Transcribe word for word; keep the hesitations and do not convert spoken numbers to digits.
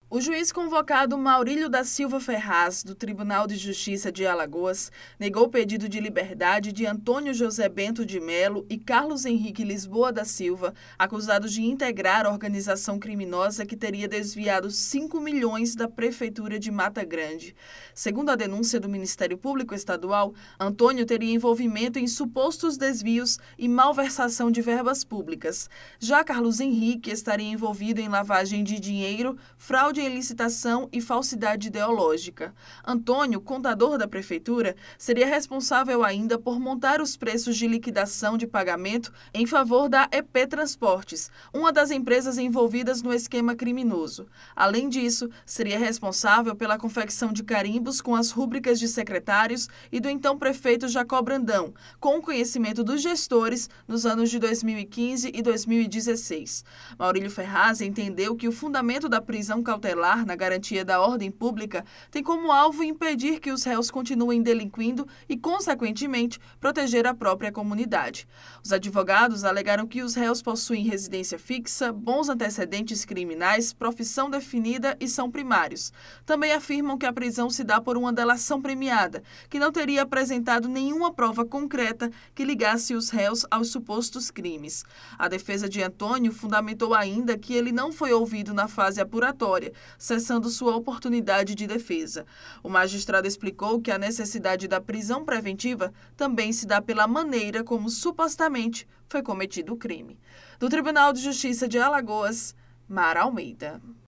O juiz convocado Maurílio da Silva Ferraz, do Tribunal de Justiça de Alagoas, negou o pedido de liberdade de Antônio José Bento de Melo e Carlos Henrique Lisboa da Silva, acusados de integrar a organização criminosa que teria desviado cinco milhões da Prefeitura de Mata Grande. Segundo a denúncia do Ministério Público Estadual, Antônio teria envolvimento em supostos desvios e malversação de verbas públicas. Já Carlos Henrique estaria envolvido em lavagem de dinheiro, fraude em licitação e falsidade ideológica. Antônio, contador da prefeitura, seria responsável ainda por montar os preços de liquidação de pagamento em favor da E P Transportes, uma das empresas envolvidas no esquema criminoso. Além disso, seria responsável pela confecção de carimbos com as rúbricas de secretários e do então prefeito Jacó Brandão, com o conhecimento dos gestores nos anos de dois mil e quinze e dois mil e dezesseis. Maurílio Ferraz entendeu que o fundamento da prisão cautelar na garantia da ordem pública tem como alvo impedir que os réus continuem delinquindo e, consequentemente, proteger a própria comunidade. Os advogados alegaram que os réus possuem residência fixa, bons antecedentes criminais, profissão definida e são primários. Também afirmam que a prisão se dá por uma delação premiada, que não teria apresentado nenhuma prova concreta que ligasse os réus aos supostos crimes. A defesa de Antônio fundamentou ainda que ele não foi ouvido na fase apuratória, cessando sua oportunidade de defesa. O magistrado explicou que a necessidade da prisão preventiva também se dá pela maneira como supostamente foi cometido o crime. Do Tribunal de Justiça de Alagoas, Mara Almeida.